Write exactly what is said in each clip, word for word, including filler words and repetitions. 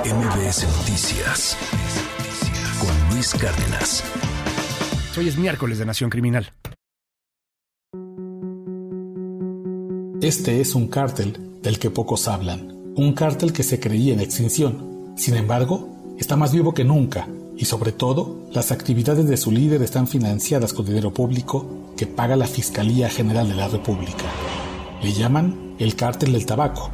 M B S Noticias con Luis Cárdenas. Hoy es miércoles de Nación Criminal. Este es un cártel del que pocos hablan, un cártel que se creía en extinción. Sin embargo, está más vivo que nunca y sobre todo, las actividades de su líder están financiadas con dinero público que paga la Fiscalía General de la República. Le llaman el Cártel del Tabaco,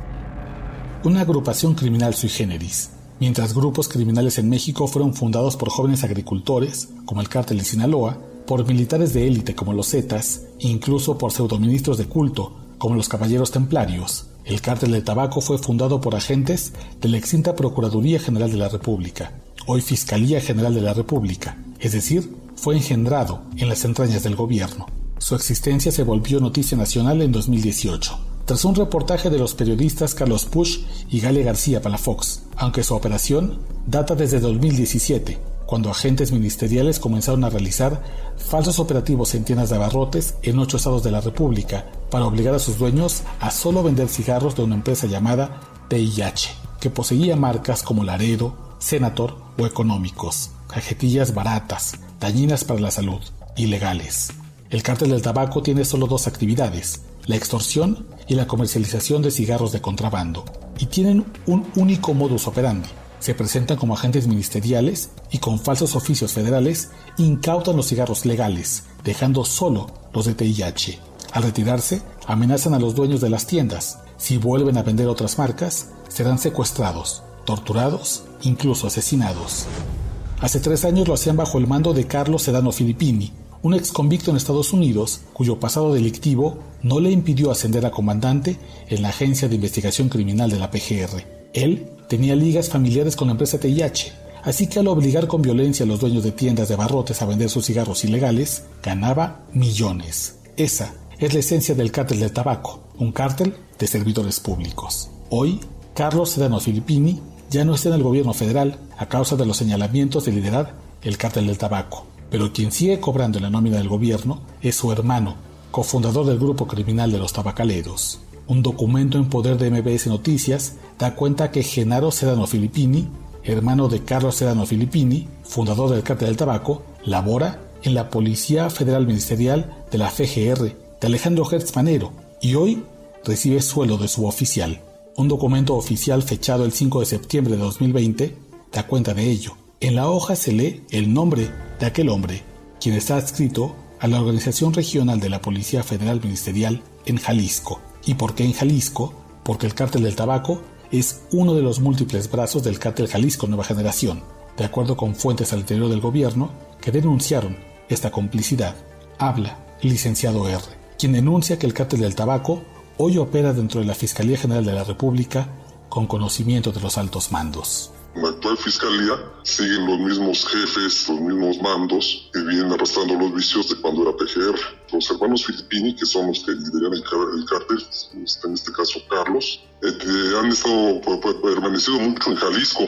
una agrupación criminal sui generis. Mientras grupos criminales en México fueron fundados por jóvenes agricultores, como el Cártel de Sinaloa, por militares de élite como los Zetas, e incluso por pseudoministros de culto, como los Caballeros Templarios, el Cártel del Tabaco fue fundado por agentes de la extinta Procuraduría General de la República, hoy Fiscalía General de la República, es decir, fue engendrado en las entrañas del gobierno. Su existencia se volvió noticia nacional en dos mil dieciocho, tras un reportaje de los periodistas Carlos Puch y Gale García para Fox, aunque su operación data desde dos mil diecisiete, cuando agentes ministeriales comenzaron a realizar falsos operativos en tiendas de abarrotes en ocho estados de la República para obligar a sus dueños a solo vender cigarros de una empresa llamada T I H, que poseía marcas como Laredo, Senator o Económicos, cajetillas baratas, dañinas para la salud, ilegales. El Cártel del Tabaco tiene solo dos actividades, la extorsión y la comercialización de cigarros de contrabando, y tienen un único modus operandi. Se presentan como agentes ministeriales y con falsos oficios federales incautan los cigarros legales, dejando solo los de T I H. Al retirarse, amenazan a los dueños de las tiendas. Si vuelven a vender otras marcas, serán secuestrados, torturados, incluso asesinados. Hace tres años lo hacían bajo el mando de Carlos Sedano Filippini, un exconvicto en Estados Unidos cuyo pasado delictivo no le impidió ascender a comandante en la Agencia de Investigación Criminal de la P G R. Él tenía ligas familiares con la empresa T I H, así que al obligar con violencia a los dueños de tiendas de abarrotes a vender sus cigarros ilegales, ganaba millones. Esa es la esencia del Cártel del Tabaco, un cártel de servidores públicos. Hoy, Carlos Sedano Filippini ya no está en el gobierno federal a causa de los señalamientos de liderar el Cártel del Tabaco, pero quien sigue cobrando en la nómina del gobierno es su hermano, cofundador del grupo criminal de los tabacaleros. Un documento en poder de M B S Noticias da cuenta que Genaro Sedano Filippini, hermano de Carlos Sedano Filippini, fundador del Cártel del Tabaco, labora en la Policía Federal Ministerial de la F G R de Alejandro Gertz Manero y hoy recibe sueldo de suboficial. Un documento oficial fechado el cinco de septiembre de dos mil veinte da cuenta de ello. En la hoja se lee el nombre de aquel hombre, quien está adscrito a la Organización Regional de la Policía Federal Ministerial en Jalisco. ¿Y por qué en Jalisco? Porque el Cártel del Tabaco es uno de los múltiples brazos del Cártel Jalisco Nueva Generación, de acuerdo con fuentes al interior del gobierno que denunciaron esta complicidad. Habla el licenciado R., quien denuncia que el Cártel del Tabaco hoy opera dentro de la Fiscalía General de la República con conocimiento de los altos mandos. En la actual fiscalía siguen los mismos jefes, los mismos mandos que vienen arrastrando los vicios de cuando era P G R. Los hermanos Filippini, que son los que lideran el, el cártel, en este caso Carlos, eh, han estado pues, pues, permanecido mucho en Jalisco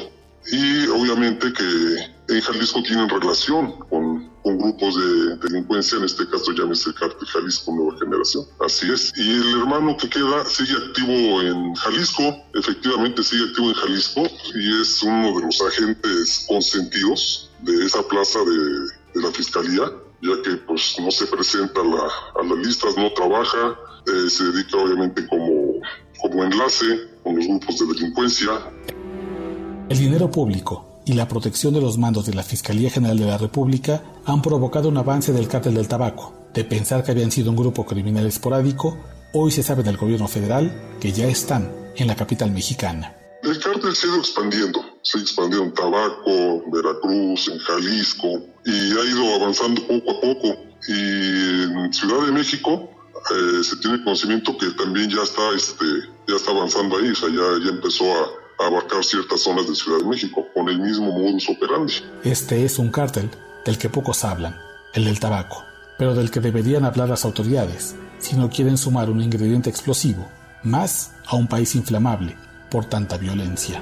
y obviamente que en Jalisco tienen relación con, con grupos de delincuencia, en este caso llámese el Cártel Jalisco Nueva Generación. Así es. Y el hermano que queda sigue activo en Jalisco, efectivamente sigue activo en Jalisco y es uno de los agentes consentidos de esa plaza de, de la Fiscalía, ya que pues no se presenta a, la, a las listas, no trabaja, eh, se dedica obviamente como, como enlace con los grupos de delincuencia. El dinero público y la protección de los mandos de la Fiscalía General de la República han provocado un avance del Cártel del Tabaco. De pensar que habían sido un grupo criminal esporádico, hoy se sabe del gobierno federal que ya están en la capital mexicana. El cártel se ha ido expandiendo, se ha expandido en Tabaco, Veracruz, en Jalisco, y ha ido avanzando poco a poco. Y en Ciudad de México eh, se tiene conocimiento que también ya está, este, ya está avanzando ahí, o sea, ya, ya empezó a a abarcar ciertas zonas de Ciudad de México con el mismo modus operandi. Este es un cártel del que pocos hablan, el del tabaco, pero del que deberían hablar las autoridades si no quieren sumar un ingrediente explosivo, más a un país inflamable por tanta violencia.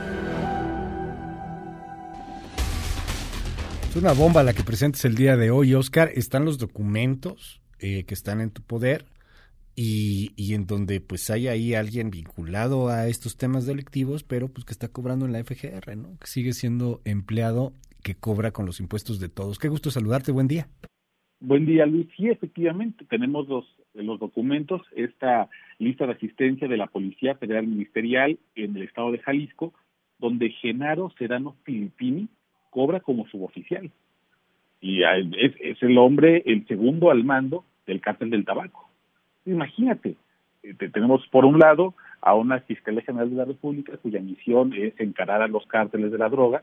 Es una bomba la que presentes el día de hoy, Oscar. Están los documentos eh, que están en tu poder y, y en donde pues hay ahí alguien vinculado a estos temas delictivos, pero pues que está cobrando en la F G R, ¿no? Que sigue siendo empleado que cobra con los impuestos de todos. Qué gusto saludarte, buen día. Buen día, Luis. Sí, efectivamente, tenemos los, los documentos, esta lista de asistencia de la Policía Federal Ministerial en el estado de Jalisco, donde Genaro Serrano Filippini cobra como suboficial. Y es, es el hombre, el segundo al mando del cártel del tabaco. Imagínate, tenemos por un lado a una Fiscalía General de la República cuya misión es encarar a los cárteles de la droga,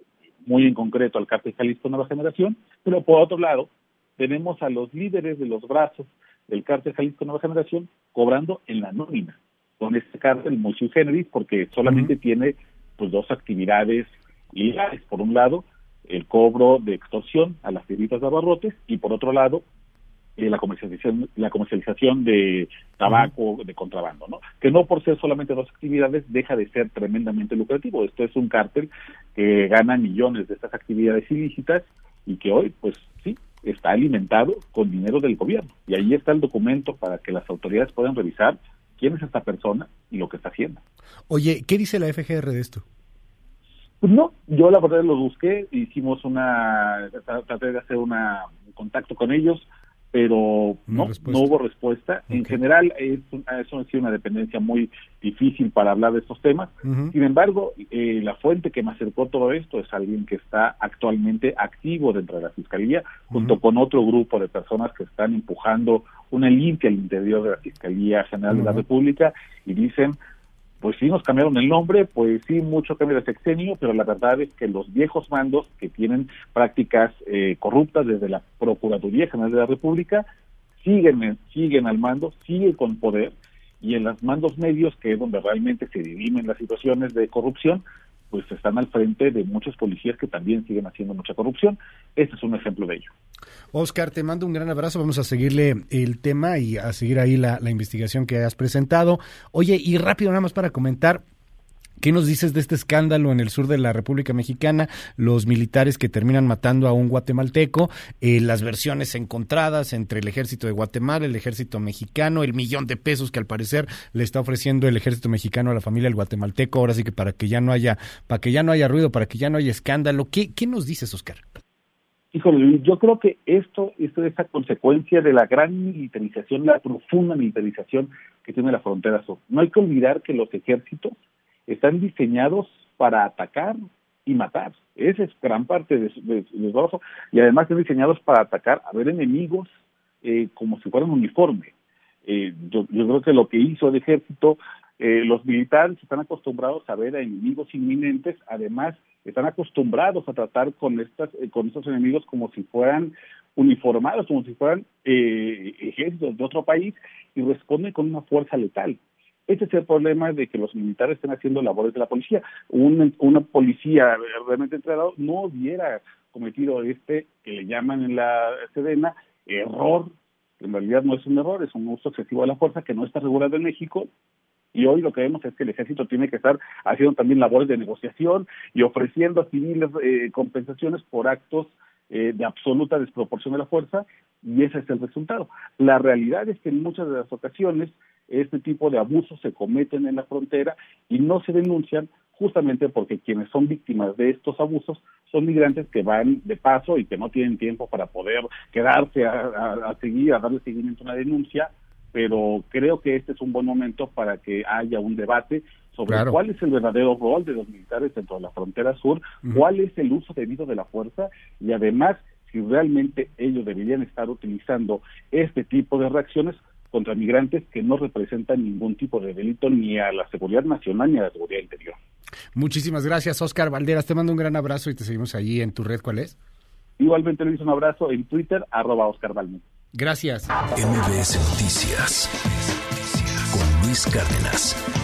muy en concreto al cártel Jalisco Nueva Generación, pero por otro lado tenemos a los líderes de los brazos del cártel Jalisco Nueva Generación cobrando en la nómina, con este cártel muy sui generis, porque solamente uh-huh. tiene pues dos actividades ilegales. Por un lado, el cobro de extorsión a las tienditas de abarrotes, y por otro lado, eh, la comercialización la comercialización de tabaco uh-huh. de contrabando, ¿no? Que no por ser solamente dos actividades deja de ser tremendamente lucrativo. Esto es un cártel que gana millones de estas actividades ilícitas y que hoy, pues sí, está alimentado con dinero del gobierno. Y ahí está el documento para que las autoridades puedan revisar quién es esta persona y lo que está haciendo. Oye, ¿qué dice la F G R de esto? Pues no, yo la verdad lo busqué, hicimos una, traté de hacer una, un contacto con ellos, pero no, no hubo respuesta. Okay. En general es, es una, una dependencia muy difícil para hablar de estos temas. Uh-huh. Sin embargo, eh, la fuente que me acercó todo esto es alguien que está actualmente activo dentro de la Fiscalía, uh-huh. junto con otro grupo de personas que están empujando una limpia al interior de la Fiscalía General uh-huh. de la República, y dicen, pues sí, nos cambiaron el nombre, pues sí, mucho cambio de sexenio, pero la verdad es que los viejos mandos que tienen prácticas eh, corruptas desde la Procuraduría General de la República siguen, siguen al mando, siguen con poder, y en los mandos medios, que es donde realmente se dirimen las situaciones de corrupción, pues están al frente de muchos policías que también siguen haciendo mucha corrupción. Este es un ejemplo de ello. Oscar, te mando un gran abrazo, vamos a seguirle el tema y a seguir ahí la, la investigación que has presentado. Oye, y rápido nada más para comentar, ¿qué nos dices de este escándalo en el sur de la República Mexicana? Los militares que terminan matando a un guatemalteco, eh, las versiones encontradas entre el ejército de Guatemala, el ejército mexicano, el millón de pesos que al parecer le está ofreciendo el ejército mexicano a la familia del guatemalteco, ahora sí que para que ya no haya, para que ya no haya ruido, para que ya no haya escándalo. ¿Qué, qué nos dices, Oscar? Híjole, yo creo que esto, esto es a consecuencia de la gran militarización, la profunda militarización que tiene la frontera sur. No hay que olvidar que los ejércitos están diseñados para atacar y matar. Esa es gran parte de su de, de trabajo. Y además están diseñados para atacar, a ver enemigos eh, como si fueran uniforme. Eh, yo, yo creo que lo que hizo el ejército, eh, los militares están acostumbrados a ver a enemigos inminentes, además están acostumbrados a tratar con estas eh, con estos enemigos como si fueran uniformados, como si fueran eh, ejércitos de otro país, y responden con una fuerza letal. Este es el problema de que los militares estén haciendo labores de la policía. Un, una policía realmente entrenada no hubiera cometido este, que le llaman en la Sedena, error. En realidad no es un error, es un uso excesivo de la fuerza que no está regulado en México. Y hoy lo que vemos es que el ejército tiene que estar haciendo también labores de negociación y ofreciendo a civiles eh, compensaciones por actos eh, de absoluta desproporción de la fuerza, y ese es el resultado. La realidad es que en muchas de las ocasiones este tipo de abusos se cometen en la frontera y no se denuncian, justamente porque quienes son víctimas de estos abusos son migrantes que van de paso y que no tienen tiempo para poder quedarse a, a, a seguir, a darle seguimiento a una denuncia. Pero creo que este es un buen momento para que haya un debate sobre claro. cuál es el verdadero rol de los militares dentro de la frontera sur, uh-huh. cuál es el uso debido de la fuerza, y además si realmente ellos deberían estar utilizando este tipo de reacciones contra migrantes que no representan ningún tipo de delito ni a la seguridad nacional ni a la seguridad interior. Muchísimas gracias, Oscar Valderas. Te mando un gran abrazo y te seguimos allí en tu red. ¿Cuál es? Igualmente le hice un abrazo en Twitter, arroba Oscar Valderas. Gracias. M B S Noticias con Luis Cárdenas.